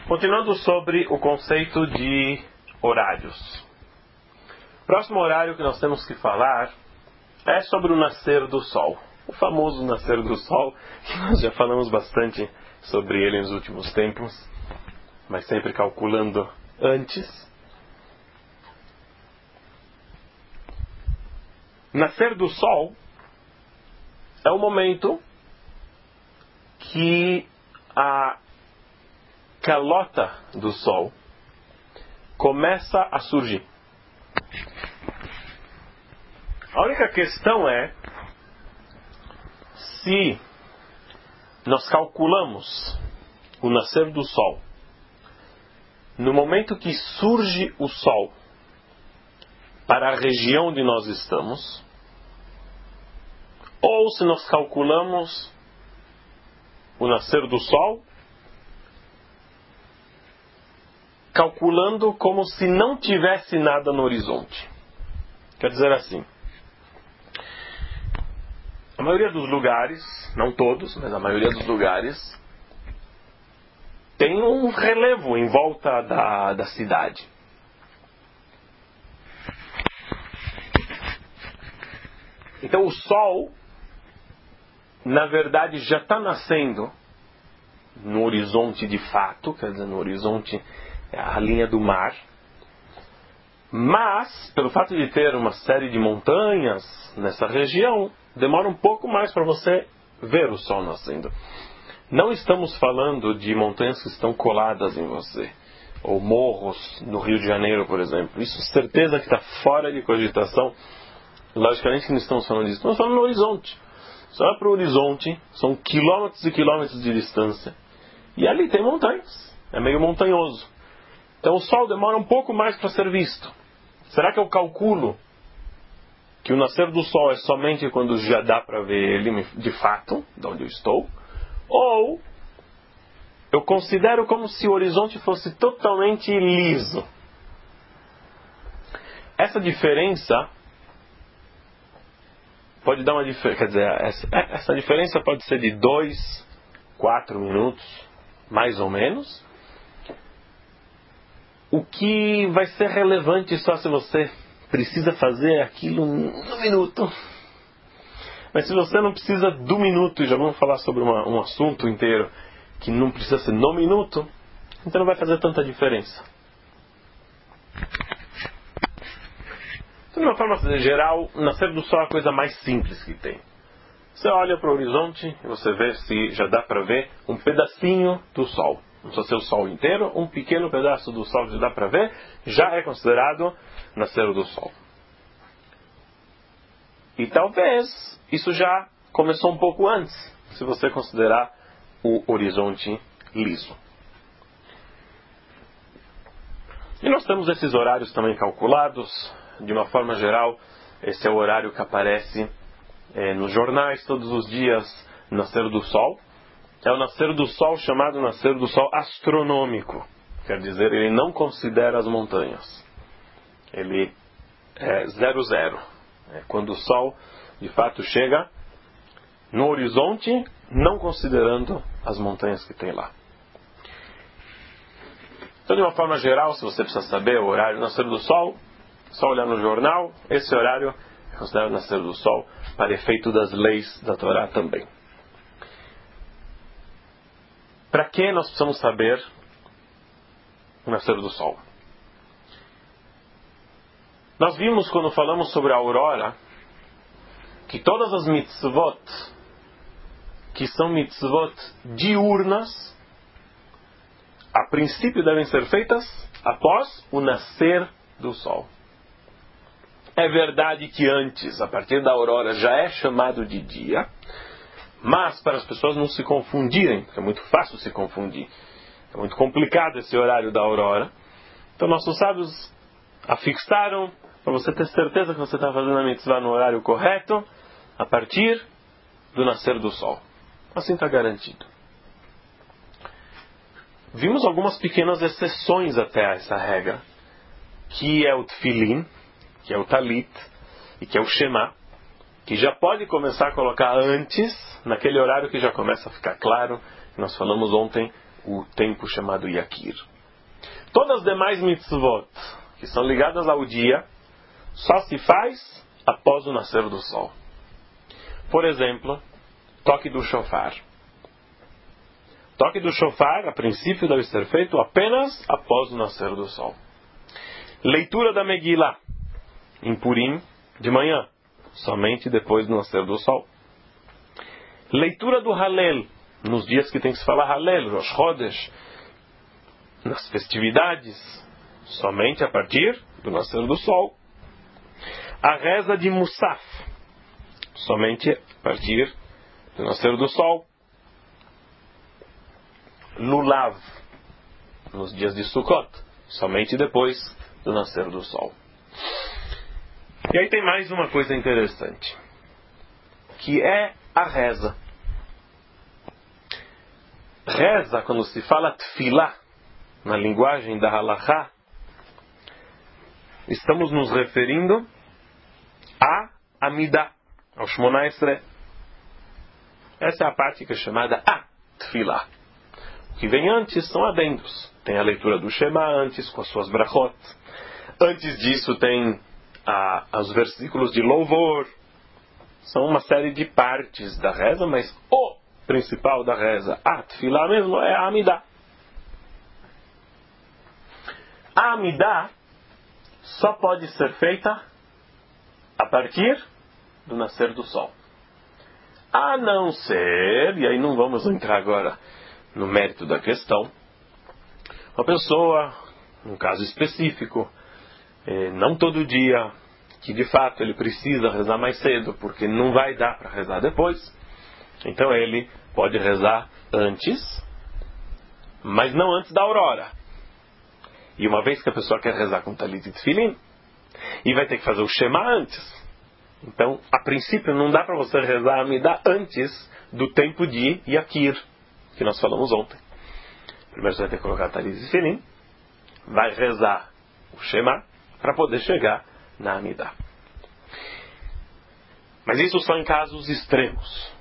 Continuando sobre o conceito de horários. O próximo horário que nós temos que falar é sobre o nascer do sol. O famoso nascer do sol, que nós já falamos bastante sobre ele nos últimos tempos, mas sempre calculando antes. Nascer do sol é o momento que a calota do sol começa a surgir. A única questão é se nós calculamos o nascer do sol no momento que surge o sol para a região onde nós estamos, ou se nós calculamos o nascer do sol calculando como se não tivesse nada no horizonte. Quer dizer assim, a maioria dos lugares, não todos, mas a maioria dos lugares, tem um relevo em volta da cidade. Então o sol, na verdade, já está nascendo no horizonte de fato, quer dizer, no horizonte, a linha do mar. Mas, pelo fato de ter uma série de montanhas nessa região, demora um pouco mais para você ver o sol nascendo. Não estamos falando de montanhas que estão coladas em você, ou morros no Rio de Janeiro, por exemplo. Isso certeza que está fora de cogitação. Logicamente que não estamos falando disso, estamos falando no horizonte. Você olha para o horizonte, são quilômetros e quilômetros de distância, e ali tem montanhas, é meio montanhoso. Então o sol demora um pouco mais para ser visto. Será que eu calculo que o nascer do sol é somente quando já dá para ver ele de fato, de onde eu estou? Ou eu considero como se o horizonte fosse totalmente liso? Essa diferença pode dar uma diferença, quer dizer, essa diferença pode ser de 2, 4 minutos, mais ou menos. O que vai ser relevante só se você precisa fazer aquilo no minuto. Mas se você não precisa do minuto, e já vamos falar sobre um assunto inteiro que não precisa ser no minuto, então não vai fazer tanta diferença. Então, de uma forma geral, o nascer do sol é a coisa mais simples que tem. Você olha para o horizonte e você vê se já dá para ver um pedacinho do sol. Não precisa ser o sol inteiro, um pequeno pedaço do sol que dá para ver, já é considerado nascer do sol. E talvez isso já começou um pouco antes, se você considerar o horizonte liso. E nós temos esses horários também calculados. De uma forma geral, esse é o horário que aparece nos jornais todos os dias, nascer do sol. É o nascer do sol chamado nascer do sol astronômico. Quer dizer, ele não considera as montanhas. Ele é 00. É quando o sol, de fato, chega no horizonte, não considerando as montanhas que tem lá. Então, de uma forma geral, se você precisa saber o horário do nascer do sol, só olhar no jornal, esse horário é considerado nascer do sol para efeito das leis da Torá também. Para que nós precisamos saber o nascer do sol? Nós vimos quando falamos sobre a aurora que todas as mitzvot que são mitzvot diurnas a princípio devem ser feitas após o nascer do sol. É verdade que antes, a partir da aurora, já é chamado de dia. Mas, para as pessoas não se confundirem, porque é muito fácil se confundir, é muito complicado esse horário da aurora, então nossos sábios afixaram, para você ter certeza que você está fazendo a mitzvah no horário correto, a partir do nascer do sol. Assim está garantido. Vimos algumas pequenas exceções até a essa regra, que é o tefilin, que é o talit, e que é o shema, que já pode começar a colocar antes, naquele horário que já começa a ficar claro, que nós falamos ontem o tempo chamado Yakir. Todas as demais mitzvot que são ligadas ao dia só se faz após o nascer do sol. Por exemplo, toque do shofar. Toque do shofar, a princípio, deve ser feito apenas após o nascer do sol. Leitura da Megillah em Purim de manhã, somente depois do nascer do sol. Leitura do Halel nos dias que tem que se falar Halel, Rosh Chodesh, nas festividades, somente a partir do nascer do sol. A reza de Musaf, somente a partir do nascer do sol. Lulav, nos dias de Sukkot, somente depois do nascer do sol. E aí tem mais uma coisa interessante, que é a reza. Reza, quando se fala tefilá, na linguagem da halachá, estamos nos referindo a Amidah, ao Shmona Esrei. Essa é a parte que é chamada a tefilá. O que vem antes são adendos. Tem a leitura do Shema antes, com as suas brachot. Antes disso tem os versículos de louvor. São uma série de partes da reza, mas o principal da reza, a tefilá mesmo, é a Amidah. A Amidah só pode ser feita a partir do nascer do sol. A não ser, e aí não vamos entrar agora no mérito da questão, uma pessoa, num caso específico, não todo dia, que de fato ele precisa rezar mais cedo, porque não vai dar para rezar depois, então ele pode rezar antes, mas não antes da aurora. E uma vez que a pessoa quer rezar com talit e tefilin, e vai ter que fazer o Shema antes, então, a princípio, não dá para você rezar a Amidah antes do tempo de Yakir, que nós falamos ontem. Primeiro você vai ter que colocar talit e tefilin, vai rezar o Shema para poder chegar na Amidah. Mas isso só em casos extremos.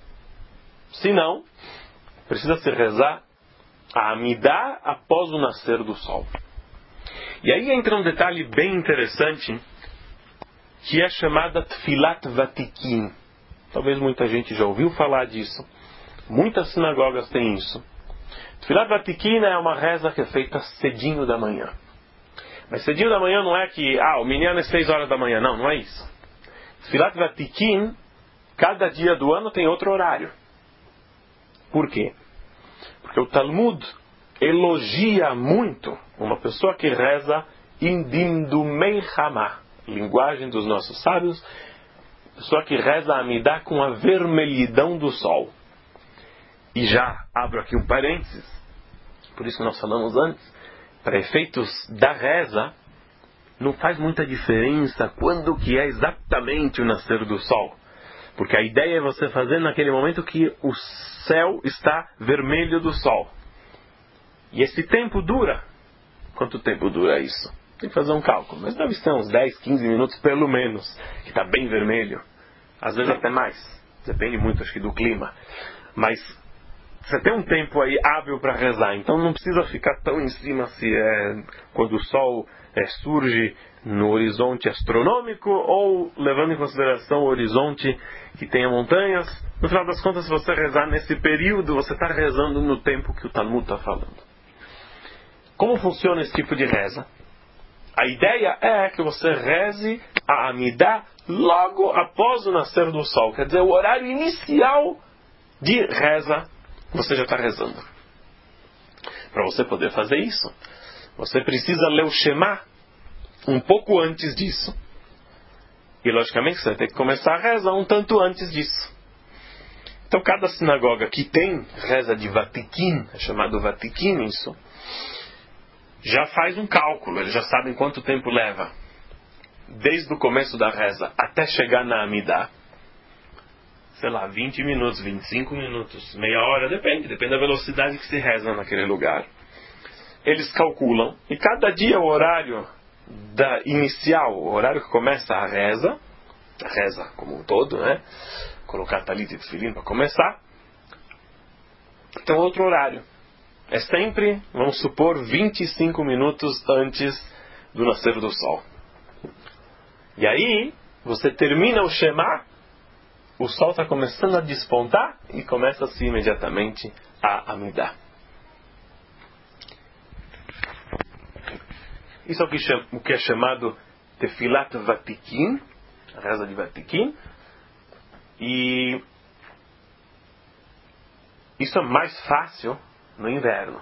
Se não, precisa se rezar a Amidah após o nascer do sol. E aí entra um detalhe bem interessante, que é chamada Tfilat Vatikim. Talvez muita gente já ouviu falar disso. Muitas sinagogas têm isso. Tfilat Vatikim é uma reza que é feita cedinho da manhã. Mas cedinho da manhã não é que, o minyan é 6 horas da manhã. Não, não é isso. Tfilat Vatikim, cada dia do ano tem outro horário. Por quê? Porque o Talmud elogia muito uma pessoa que reza Indimdumei Hamah, linguagem dos nossos sábios, pessoa que reza a Amidah com a vermelhidão do sol. E já abro aqui um parênteses, por isso que nós falamos antes, para efeitos da reza, não faz muita diferença quando que é exatamente o nascer do sol. Porque a ideia é você fazer naquele momento que o céu está vermelho do sol. E esse tempo dura. Quanto tempo dura isso? Tem que fazer um cálculo. Mas deve ser uns 10, 15 minutos pelo menos, que está bem vermelho. Às vezes até mais. Depende muito, acho que, do clima. Mas você tem um tempo aí hábil para rezar. Então não precisa ficar tão em cima se é quando o sol surge no horizonte astronômico ou levando em consideração o horizonte que tenha montanhas. No final das contas, se você rezar nesse período, você está rezando no tempo que o Talmud está falando. Como funciona esse tipo de reza? A ideia é que você reze a Amidah logo após o nascer do sol. Quer dizer, o horário inicial de reza, você já está rezando. Para você poder fazer isso, você precisa ler o Shema um pouco antes disso. E logicamente você vai ter que começar a rezar um tanto antes disso. Então cada sinagoga que tem reza de Vatikim, é chamado Vatikim isso, já faz um cálculo, eles já sabem quanto tempo leva desde o começo da reza até chegar na Amidah. Sei lá, 20 minutos, 25 minutos, meia hora, depende da velocidade que se reza naquele lugar. Eles calculam, e cada dia o horário inicial, o horário que começa a reza como um todo, né? Colocar talit e tefilin para começar, então outro horário. é sempre, vamos supor, 25 minutos antes do nascer do sol. E aí, você termina o Shema, o sol está começando a despontar e começa-se imediatamente a Amidá. Isso é o que é chamado Tefilat Vatikin, a reza de Vatikin. E isso é mais fácil no inverno.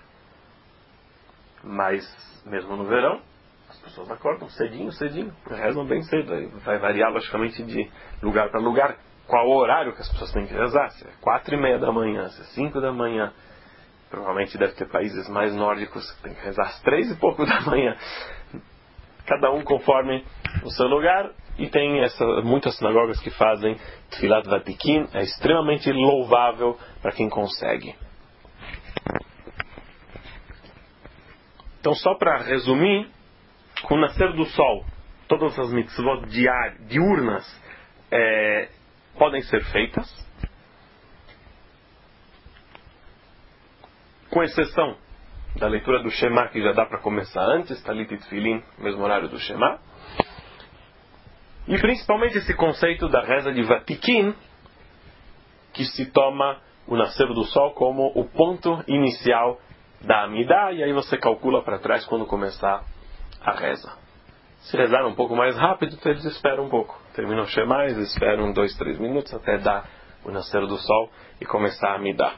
Mas, mesmo no verão, as pessoas acordam cedinho, rezam bem cedo. Vai variar, logicamente, de lugar para lugar, qual o horário que as pessoas têm que rezar. Se é 4:30 da manhã, se é 5 da manhã. Provavelmente deve ter países mais nórdicos que tem que rezar às 3 e pouco da manhã. Cada um conforme o seu lugar. E tem muitas sinagogas que fazem Tfilat Vatikin. É extremamente louvável para quem consegue. Então, só para resumir, com o nascer do sol, todas as mitzvot diurnas podem ser feitas, com exceção da leitura do Shema, que já dá para começar antes, Talit e Tfilin, mesmo horário do Shema, e principalmente esse conceito da reza de Vatikin, que se toma o nascer do sol como o ponto inicial da Amidá, e aí você calcula para trás quando começar a reza. Se rezar um pouco mais rápido, eles esperam um pouco. Terminam o Shema, eles esperam 2, 3 minutos até dar o nascer do sol e começar a Amidá.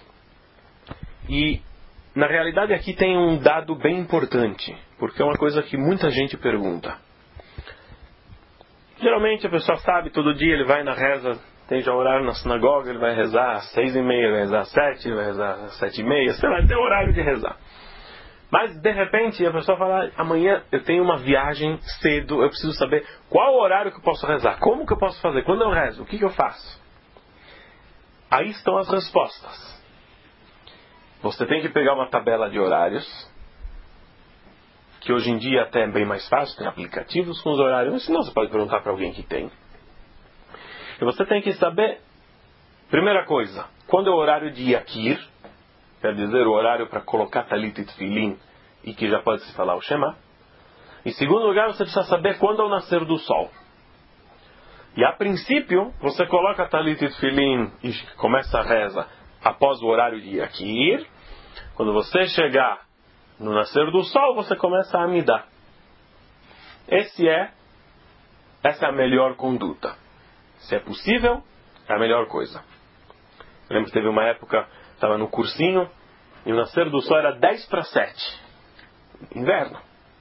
E, na realidade, aqui tem um dado bem importante, porque é uma coisa que muita gente pergunta. Geralmente a pessoa sabe, todo dia ele vai na reza, tem já horário na sinagoga, ele vai rezar às 6:30, vai rezar às 7, vai rezar às 7:30, sei lá, tem horário de rezar. Mas, de repente, a pessoa fala, amanhã eu tenho uma viagem cedo, eu preciso saber qual horário que eu posso rezar, como que eu posso fazer, quando eu rezo, o que eu faço? Aí estão as respostas. Você tem que pegar uma tabela de horários, que hoje em dia até é bem mais fácil, tem aplicativos com os horários, mas senão você pode perguntar para alguém que tem. E você tem que saber, primeira coisa, quando é o horário de Yakir, quer dizer, o horário para colocar Talit e Tfilin, e que já pode se falar o Shema. Em segundo lugar, você precisa saber quando é o nascer do sol. E a princípio, você coloca Talit e Tfilin e começa a reza após o horário de Yakir. Quando você chegar no nascer do sol, você começa a Amidá. Essa é a melhor conduta. Se é possível, é a melhor coisa. Eu lembro que teve uma época, estava no cursinho, e o nascer do sol era 10:07. Inverno.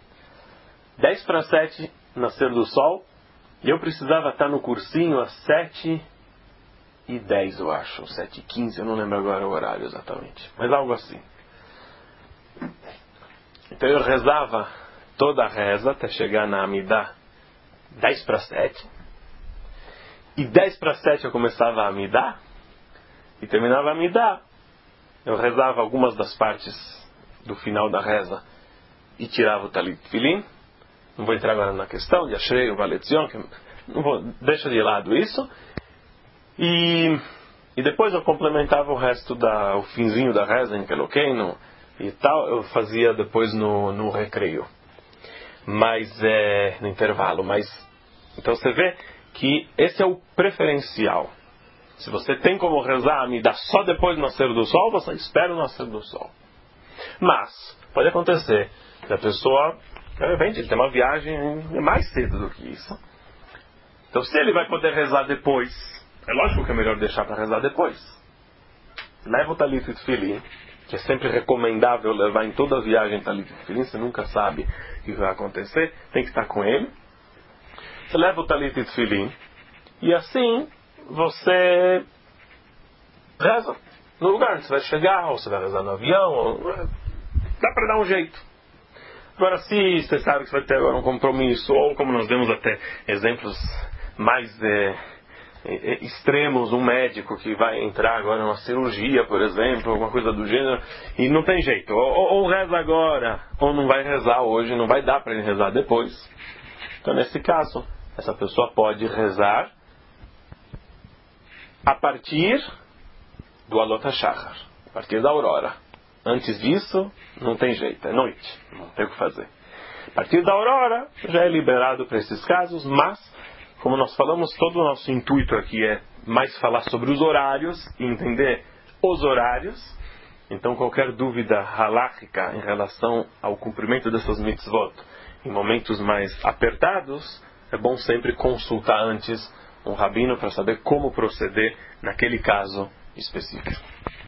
10:07, nascer do sol, e eu precisava estar no cursinho às 7:10, eu acho, 7:15, eu não lembro agora o horário exatamente, mas algo assim. Então eu rezava toda a reza até chegar na Amidá 10:07. E 10:07 eu começava a Amidá e terminava a Amidá. Eu rezava algumas das partes do final da reza e tirava o Talit Tfilin. Não vou entrar agora na questão de Ashrei ou Valetzion, deixa de lado isso. E depois eu complementava o resto o finzinho da reza em Keloqueino e tal, eu fazia depois no recreio. Mas no intervalo. Então você vê que esse é o preferencial. Se você tem como rezar a Amidá só depois do nascer do sol, você espera o nascer do sol. Mas pode acontecer que a pessoa, de repente, ele tem uma viagem mais cedo do que isso. Então se ele vai poder rezar depois, é lógico que é melhor deixar para rezar depois. Leva o Talit e Tfilin, que é sempre recomendável levar em toda a viagem Talit e Tfilin, você nunca sabe o que vai acontecer, tem que estar com ele. Você leva o Talit e Tfilin, e assim você reza no lugar onde você vai chegar, ou você vai rezar no avião, dá para dar um jeito. Agora, se você sabe que você vai ter agora um compromisso, ou como nós vemos até exemplos mais extremos, um médico que vai entrar agora numa cirurgia, por exemplo, alguma coisa do gênero, e não tem jeito, ou reza agora, ou não vai rezar hoje, não vai dar para ele rezar depois. Então, nesse caso, essa pessoa pode rezar a partir do Alot HaShachar, a partir da aurora. Antes disso, não tem jeito, é noite, não tem o que fazer. A partir da aurora, já é liberado para esses casos, mas, como nós falamos, todo o nosso intuito aqui é mais falar sobre os horários e entender os horários. Então, qualquer dúvida halakhica em relação ao cumprimento dessas mitzvot em momentos mais apertados, é bom sempre consultar antes um rabino para saber como proceder naquele caso específico.